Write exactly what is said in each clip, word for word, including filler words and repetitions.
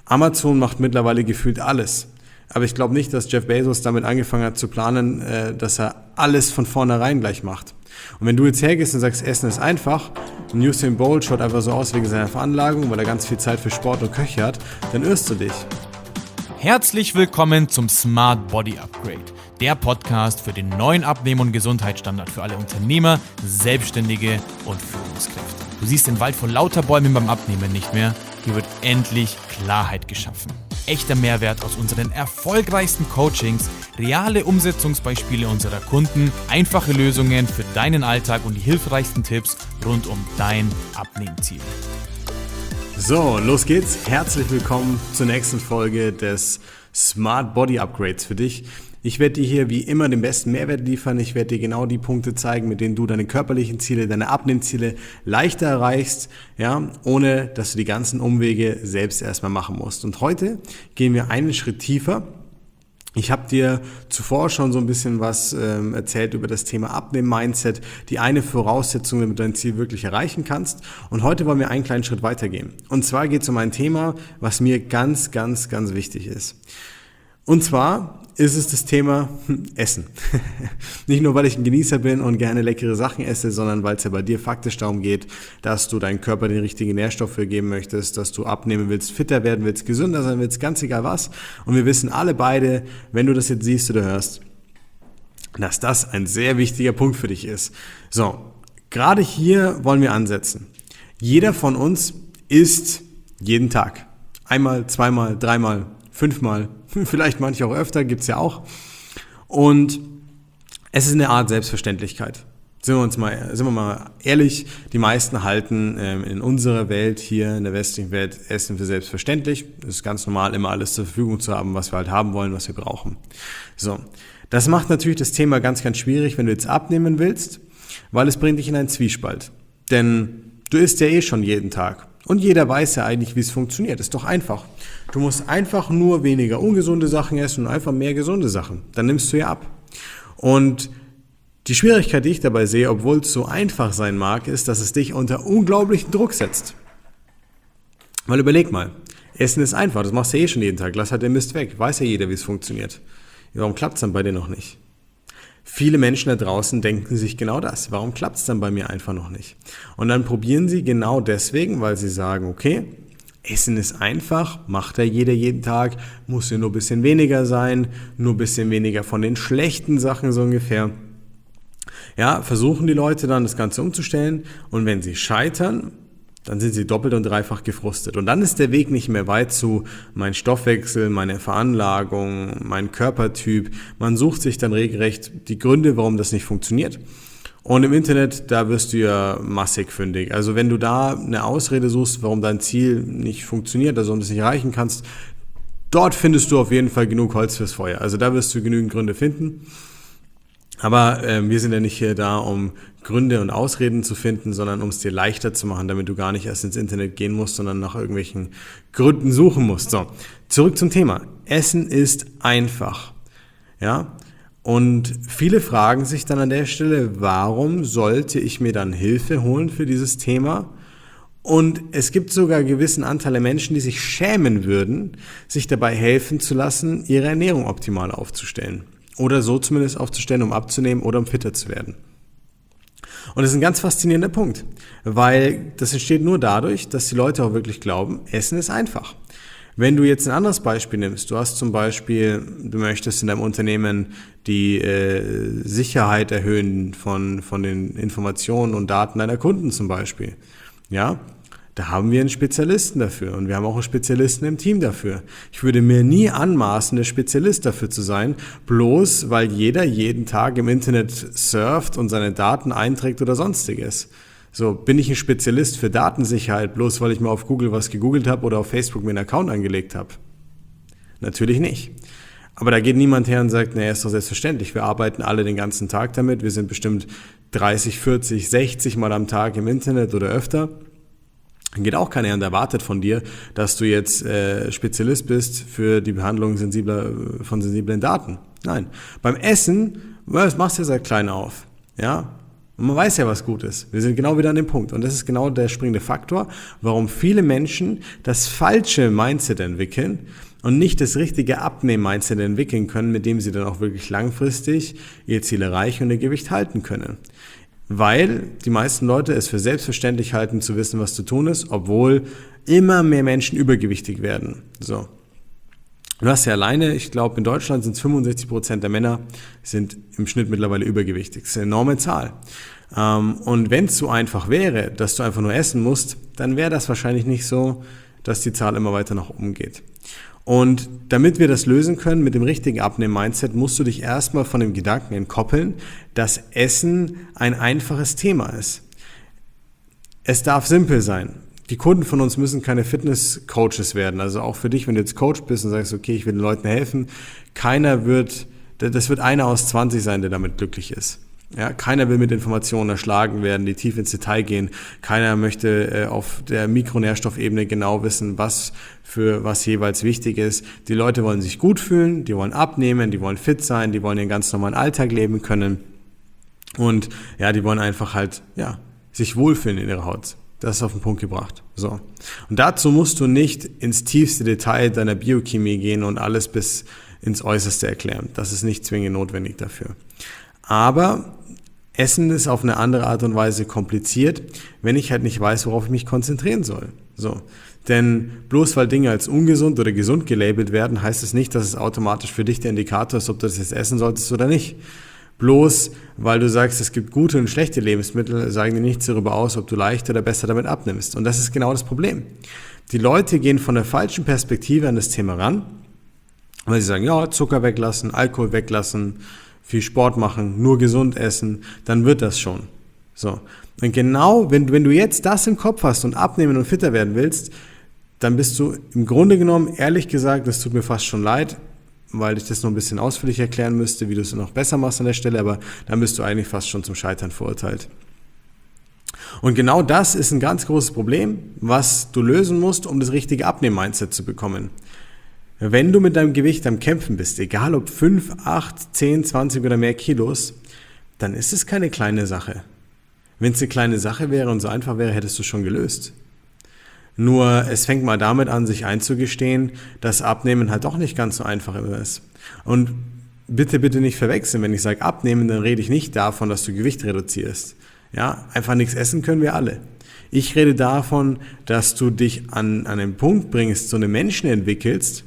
Amazon macht mittlerweile gefühlt alles. Aber ich glaube nicht, dass Jeff Bezos damit angefangen hat zu planen, dass er alles von vornherein gleich macht. Und wenn du jetzt hergehst und sagst, Essen ist einfach, und Usain Bolt schaut einfach so aus wegen seiner Veranlagung, weil er ganz viel Zeit für Sport und Köche hat, dann irrst du dich. Herzlich willkommen zum Smart Body Upgrade, der Podcast für den neuen Abnehmen- und Gesundheitsstandard für alle Unternehmer, Selbstständige und Führungskräfte. Du siehst den Wald vor lauter Bäumen beim Abnehmen nicht mehr. Hier wird endlich Klarheit geschaffen. Echter Mehrwert aus unseren erfolgreichsten Coachings, reale Umsetzungsbeispiele unserer Kunden, einfache Lösungen für deinen Alltag und die hilfreichsten Tipps rund um dein Abnehmziel. So, los geht's. Herzlich willkommen zur nächsten Folge des Smart Body Upgrades für dich. Ich werde dir hier wie immer den besten Mehrwert liefern. Ich werde dir genau die Punkte zeigen, mit denen du deine körperlichen Ziele, deine Abnehmziele leichter erreichst, ja, ohne dass du die ganzen Umwege selbst erstmal machen musst. Und heute gehen wir einen Schritt tiefer. Ich habe dir zuvor schon so ein bisschen was ähm, erzählt über das Thema Abnehmen-Mindset, die eine Voraussetzung, damit du dein Ziel wirklich erreichen kannst. Und heute wollen wir einen kleinen Schritt weitergehen. Und zwar geht es um ein Thema, was mir ganz, ganz, ganz wichtig ist. Und zwar ist es das Thema Essen. Nicht nur, weil ich ein Genießer bin und gerne leckere Sachen esse, sondern weil es ja bei dir faktisch darum geht, dass du deinem Körper den richtigen Nährstoff geben möchtest, dass du abnehmen willst, fitter werden willst, gesünder sein willst, ganz egal was. Und wir wissen alle beide, wenn du das jetzt siehst oder hörst, dass das ein sehr wichtiger Punkt für dich ist. So, gerade hier wollen wir ansetzen. Jeder von uns isst jeden Tag. Einmal, zweimal, dreimal, fünfmal, vielleicht manche auch öfter, gibt's ja auch. Und es ist eine Art Selbstverständlichkeit. Sind wir uns mal, sind wir mal ehrlich, die meisten halten ähm, in unserer Welt hier, in der westlichen Welt, Essen für selbstverständlich. Es ist ganz normal, immer alles zur Verfügung zu haben, was wir halt haben wollen, was wir brauchen. So, das macht natürlich das Thema ganz, ganz schwierig, wenn du jetzt abnehmen willst, weil es bringt dich in einen Zwiespalt. Denn du isst ja eh schon jeden Tag. Und jeder weiß ja eigentlich, wie es funktioniert. Ist doch einfach. Du musst einfach nur weniger ungesunde Sachen essen und einfach mehr gesunde Sachen. Dann nimmst du ja ab. Und die Schwierigkeit, die ich dabei sehe, obwohl es so einfach sein mag, ist, dass es dich unter unglaublichen Druck setzt. Weil überleg mal, Essen ist einfach. Das machst du ja eh schon jeden Tag. Lass halt den Mist weg. Weiß ja jeder, wie es funktioniert. Warum klappt es dann bei dir noch nicht? Viele Menschen da draußen denken sich genau das. Warum klappt es dann bei mir einfach noch nicht? Und dann probieren sie genau deswegen, weil sie sagen, okay, Essen ist einfach, macht ja jeder jeden Tag, muss ja nur ein bisschen weniger sein, nur ein bisschen weniger von den schlechten Sachen so ungefähr. Ja, versuchen die Leute dann das Ganze umzustellen und wenn sie scheitern, dann sind sie doppelt und dreifach gefrustet. Und dann ist der Weg nicht mehr weit zu mein Stoffwechsel, meine Veranlagung, mein Körpertyp. Man sucht sich dann regelrecht die Gründe, warum das nicht funktioniert. Und im Internet, da wirst du ja massig fündig. Also wenn du da eine Ausrede suchst, warum dein Ziel nicht funktioniert, also warum du es nicht erreichen kannst, dort findest du auf jeden Fall genug Holz fürs Feuer. Also da wirst du genügend Gründe finden. Aber äh, wir sind ja nicht hier da, um Gründe und Ausreden zu finden, sondern um es dir leichter zu machen, damit du gar nicht erst ins Internet gehen musst, sondern nach irgendwelchen Gründen suchen musst. So, zurück zum Thema. Essen ist einfach. Ja? Und viele fragen sich dann an der Stelle, warum sollte ich mir dann Hilfe holen für dieses Thema? Und es gibt sogar einen gewissen Anteil der Menschen, die sich schämen würden, sich dabei helfen zu lassen, ihre Ernährung optimal aufzustellen. Oder so zumindest aufzustellen, um abzunehmen oder um fitter zu werden. Und das ist ein ganz faszinierender Punkt, weil das entsteht nur dadurch, dass die Leute auch wirklich glauben, Essen ist einfach. Wenn du jetzt ein anderes Beispiel nimmst, du hast zum Beispiel, du möchtest in deinem Unternehmen die äh, Sicherheit erhöhen von, von den Informationen und Daten deiner Kunden zum Beispiel, ja, da haben wir einen Spezialisten dafür und wir haben auch einen Spezialisten im Team dafür. Ich würde mir nie anmaßen, der Spezialist dafür zu sein, bloß weil jeder jeden Tag im Internet surft und seine Daten einträgt oder sonstiges. So, bin ich ein Spezialist für Datensicherheit, bloß weil ich mal auf Google was gegoogelt habe oder auf Facebook mir einen Account angelegt habe? Natürlich nicht. Aber da geht niemand her und sagt, naja, ist doch selbstverständlich, wir arbeiten alle den ganzen Tag damit, wir sind bestimmt dreißig, vierzig, sechzig Mal am Tag im Internet oder öfter. Dann geht auch keiner und erwartet von dir, dass du jetzt äh, Spezialist bist für die Behandlung sensibler, von sensiblen Daten. Nein, beim Essen, das machst du ja seit klein auf. Ja? Und man weiß ja, was gut ist. Wir sind genau wieder an dem Punkt. Und das ist genau der springende Faktor, warum viele Menschen das falsche Mindset entwickeln und nicht das richtige Abnehmen-Mindset entwickeln können, mit dem sie dann auch wirklich langfristig ihr Ziel erreichen und ihr Gewicht halten können. Weil die meisten Leute es für selbstverständlich halten, zu wissen, was zu tun ist, obwohl immer mehr Menschen übergewichtig werden. So. Du hast ja alleine, ich glaube in Deutschland sind es fünfundsechzig Prozent der Männer sind im Schnitt mittlerweile übergewichtig. Das ist eine enorme Zahl. Und wenn es so einfach wäre, dass du einfach nur essen musst, dann wäre das wahrscheinlich nicht so, dass die Zahl immer weiter nach oben geht. Und damit wir das lösen können mit dem richtigen Abnehmen-Mindset, musst du dich erstmal von dem Gedanken entkoppeln, dass Essen ein einfaches Thema ist. Es darf simpel sein. Die Kunden von uns müssen keine Fitness-Coaches werden. Also auch für dich, wenn du jetzt Coach bist und sagst, okay, ich will den Leuten helfen, keiner wird, das wird einer aus zwanzig sein, der damit glücklich ist. Ja, keiner will mit Informationen erschlagen werden, die tief ins Detail gehen. Keiner möchte äh, auf der Mikronährstoffebene genau wissen, was für was jeweils wichtig ist. Die Leute wollen sich gut fühlen, die wollen abnehmen, die wollen fit sein, die wollen ihren ganz normalen Alltag leben können. Und ja, die wollen einfach halt, ja, sich wohlfühlen in ihrer Haut. Das ist auf den Punkt gebracht. So. Und dazu musst du nicht ins tiefste Detail deiner Biochemie gehen und alles bis ins Äußerste erklären. Das ist nicht zwingend notwendig dafür. Aber Essen ist auf eine andere Art und Weise kompliziert, wenn ich halt nicht weiß, worauf ich mich konzentrieren soll. So. Denn bloß weil Dinge als ungesund oder gesund gelabelt werden, heißt es nicht, dass es automatisch für dich der Indikator ist, ob du das jetzt essen solltest oder nicht. Bloß weil du sagst, es gibt gute und schlechte Lebensmittel, sagen die nichts darüber aus, ob du leichter oder besser damit abnimmst. Und das ist genau das Problem. Die Leute gehen von der falschen Perspektive an das Thema ran, weil sie sagen, ja, Zucker weglassen, Alkohol weglassen, viel Sport machen, nur gesund essen, dann wird das schon. So. Und genau, wenn, wenn du jetzt das im Kopf hast und abnehmen und fitter werden willst, dann bist du im Grunde genommen, ehrlich gesagt, das tut mir fast schon leid, weil ich das noch ein bisschen ausführlich erklären müsste, wie du es noch besser machst an der Stelle, aber dann bist du eigentlich fast schon zum Scheitern verurteilt. Und genau das ist ein ganz großes Problem, was du lösen musst, um das richtige Abnehmen-Mindset zu bekommen. Wenn du mit deinem Gewicht am Kämpfen bist, egal ob fünf, acht, zehn, zwanzig oder mehr Kilos, dann ist es keine kleine Sache. Wenn es eine kleine Sache wäre und so einfach wäre, hättest du schon gelöst. Nur es fängt mal damit an, sich einzugestehen, dass Abnehmen halt doch nicht ganz so einfach ist. Und bitte, bitte nicht verwechseln, wenn ich sage Abnehmen, dann rede ich nicht davon, dass du Gewicht reduzierst. Ja, einfach nichts essen können wir alle. Ich rede davon, dass du dich an, an einen Punkt bringst, so einen Menschen entwickelst,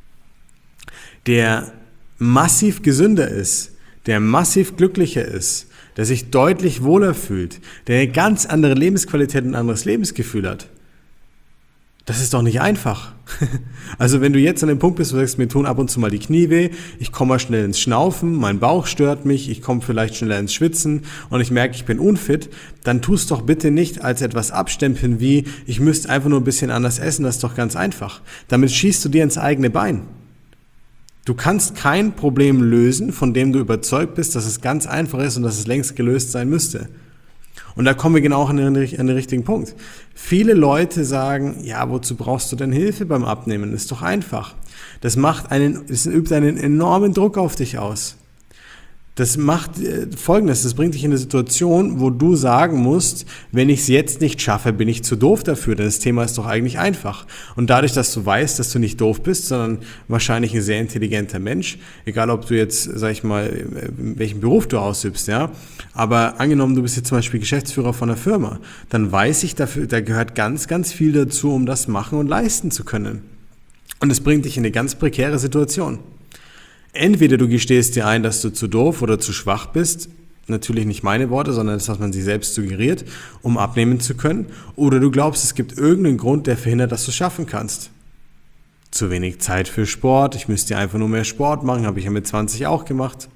der massiv gesünder ist, der massiv glücklicher ist, der sich deutlich wohler fühlt, der eine ganz andere Lebensqualität und ein anderes Lebensgefühl hat. Das ist doch nicht einfach. Also wenn du jetzt an dem Punkt bist, wo du sagst, mir tun ab und zu mal die Knie weh, ich komme mal schnell ins Schnaufen, mein Bauch stört mich, ich komme vielleicht schneller ins Schwitzen und ich merke, ich bin unfit, dann tust doch bitte nicht als etwas abstempeln wie, ich müsste einfach nur ein bisschen anders essen, das ist doch ganz einfach. Damit schießt du dir ins eigene Bein. Du kannst kein Problem lösen, von dem du überzeugt bist, dass es ganz einfach ist und dass es längst gelöst sein müsste. Und da kommen wir genau an den, an den richtigen Punkt. Viele Leute sagen, ja, wozu brauchst du denn Hilfe beim Abnehmen? Das ist doch einfach. Das macht einen, das übt einen enormen Druck auf dich aus. Das macht äh, Folgendes, das bringt dich in eine Situation, wo du sagen musst, wenn ich es jetzt nicht schaffe, bin ich zu doof dafür, denn das Thema ist doch eigentlich einfach. Und dadurch, dass du weißt, dass du nicht doof bist, sondern wahrscheinlich ein sehr intelligenter Mensch, egal ob du jetzt, sag ich mal, welchen Beruf du ausübst, ja, aber angenommen, du bist jetzt zum Beispiel Geschäftsführer von einer Firma, dann weiß ich dafür, da gehört ganz, ganz viel dazu, um das machen und leisten zu können. Und es bringt dich in eine ganz prekäre Situation. Entweder du gestehst dir ein, dass du zu doof oder zu schwach bist, natürlich nicht meine Worte, sondern das, was man sich selbst suggeriert, um abnehmen zu können, oder du glaubst, es gibt irgendeinen Grund, der verhindert, dass du es schaffen kannst. Zu wenig Zeit für Sport, ich müsste einfach nur mehr Sport machen, habe ich ja mit zwanzig auch gemacht.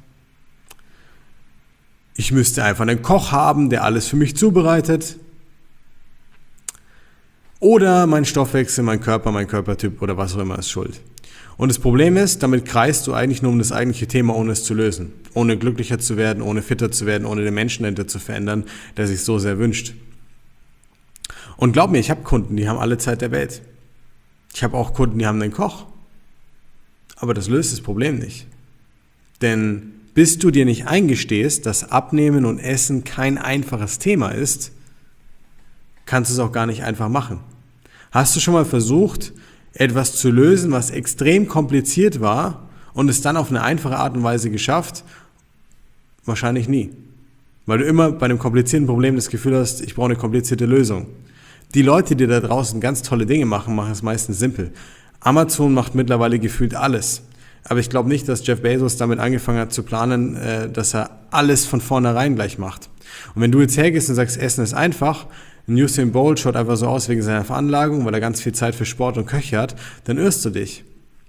Ich müsste einfach einen Koch haben, der alles für mich zubereitet. Oder mein Stoffwechsel, mein Körper, mein Körpertyp oder was auch immer ist schuld. Und das Problem ist, damit kreist du eigentlich nur um das eigentliche Thema, ohne es zu lösen. Ohne glücklicher zu werden, ohne fitter zu werden, ohne den Menschen dahinter zu verändern, der sich so sehr wünscht. Und glaub mir, ich habe Kunden, die haben alle Zeit der Welt. Ich habe auch Kunden, die haben einen Koch. Aber das löst das Problem nicht. Denn bis du dir nicht eingestehst, dass Abnehmen und Essen kein einfaches Thema ist, kannst du es auch gar nicht einfach machen. Hast du schon mal versucht, etwas zu lösen, was extrem kompliziert war und es dann auf eine einfache Art und Weise geschafft? Wahrscheinlich nie. Weil du immer bei einem komplizierten Problem das Gefühl hast, ich brauche eine komplizierte Lösung. Die Leute, die da draußen ganz tolle Dinge machen, machen es meistens simpel. Amazon macht mittlerweile gefühlt alles. Aber ich glaube nicht, dass Jeff Bezos damit angefangen hat zu planen, dass er alles von vornherein gleich macht. Und wenn du jetzt hergehst und sagst, Essen ist einfach, Usain Bolt schaut einfach so aus wegen seiner Veranlagung, weil er ganz viel Zeit für Sport und Köche hat, dann irrst du dich.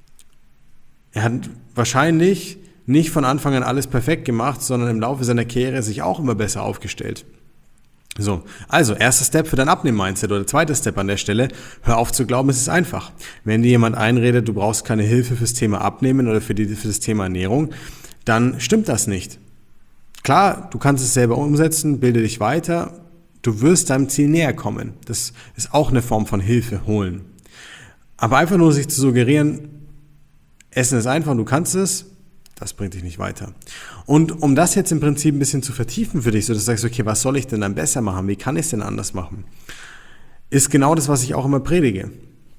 Er hat wahrscheinlich nicht von Anfang an alles perfekt gemacht, sondern im Laufe seiner Karriere sich auch immer besser aufgestellt. So, also erster Step für dein Abnehmen-Mindset oder zweiter Step an der Stelle, hör auf zu glauben, es ist einfach. Wenn dir jemand einredet, du brauchst keine Hilfe fürs Thema Abnehmen oder für, die, für das Thema Ernährung, dann stimmt das nicht. Klar, du kannst es selber umsetzen, bilde dich weiter, du wirst deinem Ziel näher kommen. Das ist auch eine Form von Hilfe holen. Aber einfach nur sich zu suggerieren, Essen ist einfach und du kannst es, das bringt dich nicht weiter. Und um das jetzt im Prinzip ein bisschen zu vertiefen für dich, so dass du sagst, okay, was soll ich denn dann besser machen? Wie kann ich es denn anders machen? Ist genau das, was ich auch immer predige.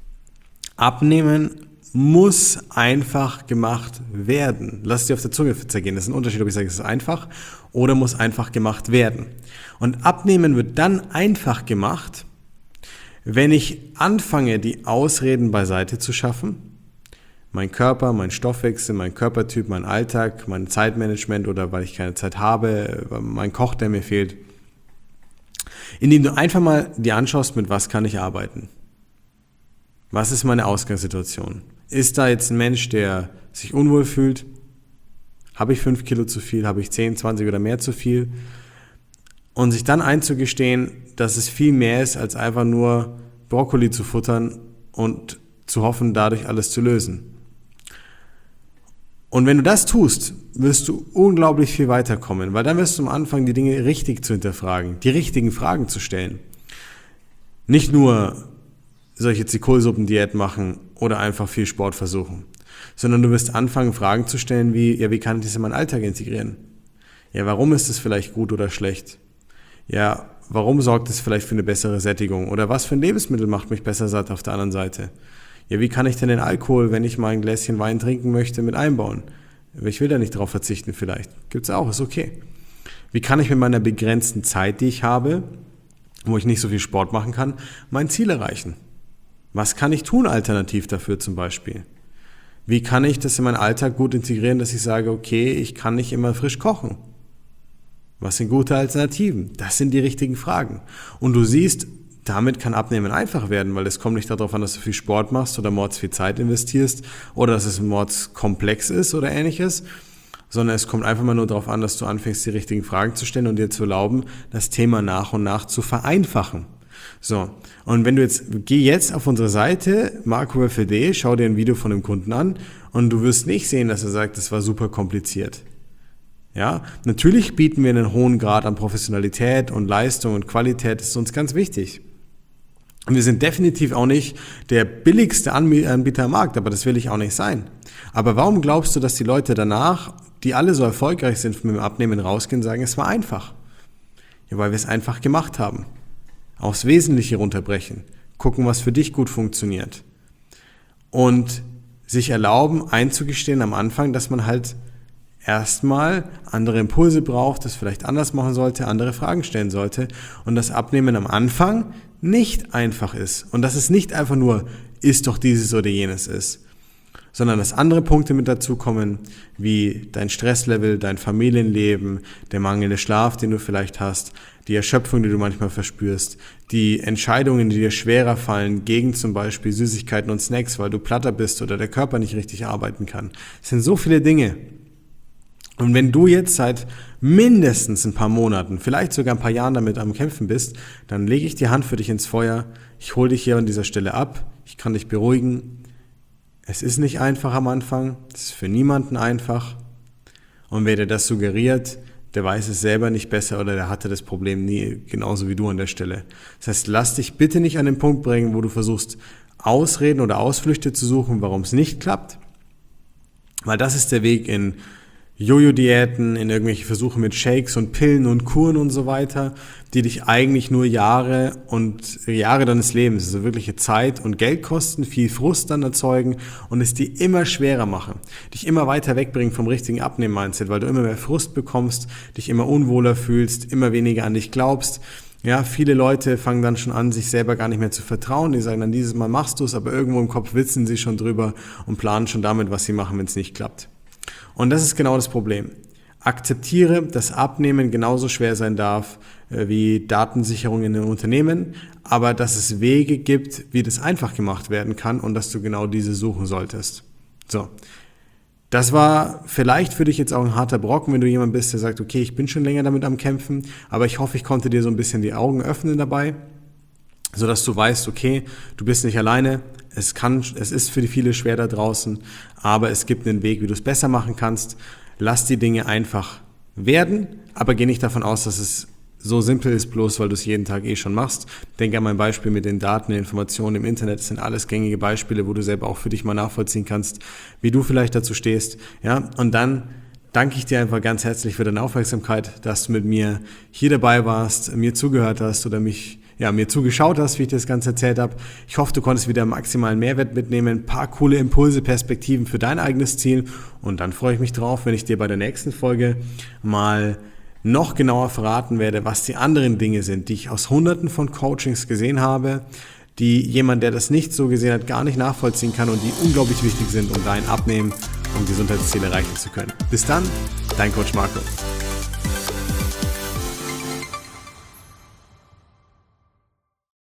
Abnehmen muss einfach gemacht werden. Lass es dir auf der Zunge zergehen. Das ist ein Unterschied, ob ich sage, es ist einfach oder muss einfach gemacht werden. Und Abnehmen wird dann einfach gemacht, wenn ich anfange, die Ausreden beiseite zu schaffen. Mein Körper, mein Stoffwechsel, mein Körpertyp, mein Alltag, mein Zeitmanagement oder weil ich keine Zeit habe, mein Koch, der mir fehlt. Indem du einfach mal dir anschaust, mit was kann ich arbeiten? Was ist meine Ausgangssituation? Ist da jetzt ein Mensch, der sich unwohl fühlt? Habe ich fünf Kilo zu viel? Habe ich zehn, zwanzig oder mehr zu viel? Und sich dann einzugestehen, dass es viel mehr ist, als einfach nur Brokkoli zu futtern und zu hoffen, dadurch alles zu lösen. Und wenn du das tust, wirst du unglaublich viel weiterkommen, weil dann wirst du am Anfang die Dinge richtig zu hinterfragen, die richtigen Fragen zu stellen. Nicht nur, soll ich jetzt die Kohlsuppendiät machen oder einfach viel Sport versuchen, sondern du wirst anfangen, Fragen zu stellen wie, ja, wie kann ich das in meinen Alltag integrieren? Ja, warum ist es vielleicht gut oder schlecht? Ja, warum sorgt es vielleicht für eine bessere Sättigung? Oder was für ein Lebensmittel macht mich besser satt auf der anderen Seite? Ja, wie kann ich denn den Alkohol, wenn ich mal ein Gläschen Wein trinken möchte, mit einbauen? Ich will da nicht drauf verzichten vielleicht. Gibt's auch, ist okay. Wie kann ich mit meiner begrenzten Zeit, die ich habe, wo ich nicht so viel Sport machen kann, mein Ziel erreichen? Was kann ich tun alternativ dafür zum Beispiel? Wie kann ich das in meinen Alltag gut integrieren, dass ich sage, okay, ich kann nicht immer frisch kochen? Was sind gute Alternativen? Das sind die richtigen Fragen. Und du siehst, damit kann Abnehmen einfach werden, weil es kommt nicht darauf an, dass du viel Sport machst oder mords viel Zeit investierst oder dass es mords komplex ist oder ähnliches, sondern es kommt einfach mal nur darauf an, dass du anfängst, die richtigen Fragen zu stellen und dir zu erlauben, das Thema nach und nach zu vereinfachen. So, und wenn du jetzt, geh jetzt auf unsere Seite, marco f l d, schau dir ein Video von dem Kunden an und du wirst nicht sehen, dass er sagt, das war super kompliziert. Ja, natürlich bieten wir einen hohen Grad an Professionalität und Leistung und Qualität, das ist uns ganz wichtig. Und wir sind definitiv auch nicht der billigste Anbieter am Markt, aber das will ich auch nicht sein. Aber warum glaubst du, dass die Leute danach, die alle so erfolgreich sind mit dem Abnehmen, rausgehen und sagen, es war einfach? Ja, weil wir es einfach gemacht haben. Aufs Wesentliche runterbrechen, gucken, was für dich gut funktioniert. Und sich erlauben, einzugestehen am Anfang, dass man halt erstmal andere Impulse braucht, das vielleicht anders machen sollte, andere Fragen stellen sollte und das Abnehmen am Anfang nicht einfach ist und dass es nicht einfach nur ist doch dieses oder jenes ist, sondern dass andere Punkte mit dazu kommen, wie dein Stresslevel, dein Familienleben, der mangelnde Schlaf, den du vielleicht hast, die Erschöpfung, die du manchmal verspürst, die Entscheidungen, die dir schwerer fallen, gegen zum Beispiel Süßigkeiten und Snacks, weil du platter bist oder der Körper nicht richtig arbeiten kann. Es sind so viele Dinge. Und wenn du jetzt seit mindestens ein paar Monaten, vielleicht sogar ein paar Jahren damit am Kämpfen bist, dann lege ich die Hand für dich ins Feuer. Ich hole dich hier an dieser Stelle ab. Ich kann dich beruhigen. Es ist nicht einfach am Anfang. Es ist für niemanden einfach. Und wer dir das suggeriert, der weiß es selber nicht besser oder der hatte das Problem nie, genauso wie du an der Stelle. Das heißt, lass dich bitte nicht an den Punkt bringen, wo du versuchst, Ausreden oder Ausflüchte zu suchen, warum es nicht klappt. Weil das ist der Weg in Jojo-Diäten, in irgendwelche Versuche mit Shakes und Pillen und Kuren und so weiter, die dich eigentlich nur Jahre und Jahre deines Lebens, also wirkliche Zeit und Geld kosten, viel Frust dann erzeugen und es dir immer schwerer machen, dich immer weiter wegbringen vom richtigen Abnehmen-Mindset, weil du immer mehr Frust bekommst, dich immer unwohler fühlst, immer weniger an dich glaubst. Ja, viele Leute fangen dann schon an, sich selber gar nicht mehr zu vertrauen. Die sagen dann, dieses Mal machst du es, aber irgendwo im Kopf witzen sie schon drüber und planen schon damit, was sie machen, wenn es nicht klappt. Und das ist genau das Problem. Akzeptiere, dass Abnehmen genauso schwer sein darf äh, wie Datensicherung in einem Unternehmen, aber dass es Wege gibt, wie das einfach gemacht werden kann und dass du genau diese suchen solltest. So. Das war vielleicht für dich jetzt auch ein harter Brocken, wenn du jemand bist, der sagt, okay, ich bin schon länger damit am Kämpfen, aber ich hoffe, ich konnte dir so ein bisschen die Augen öffnen dabei, sodass du weißt, okay, du bist nicht alleine, es kann, es ist für die viele schwer da draußen, aber es gibt einen Weg, wie du es besser machen kannst. Lass die Dinge einfach werden, aber geh nicht davon aus, dass es so simpel ist, bloß weil du es jeden Tag eh schon machst. Denk an mein Beispiel mit den Daten, den Informationen im Internet. Das sind alles gängige Beispiele, wo du selber auch für dich mal nachvollziehen kannst, wie du vielleicht dazu stehst. Ja, und dann danke ich dir einfach ganz herzlich für deine Aufmerksamkeit, dass du mit mir hier dabei warst, mir zugehört hast oder mich ja, mir zugeschaut hast, wie ich das Ganze erzählt habe. Ich hoffe, du konntest wieder maximalen Mehrwert mitnehmen, ein paar coole Impulse, Perspektiven für dein eigenes Ziel und dann freue ich mich drauf, wenn ich dir bei der nächsten Folge mal noch genauer verraten werde, was die anderen Dinge sind, die ich aus hunderten von Coachings gesehen habe, die jemand, der das nicht so gesehen hat, gar nicht nachvollziehen kann und die unglaublich wichtig sind, um dein Abnehmen und Gesundheitsziel erreichen zu können. Bis dann, dein Coach Marco.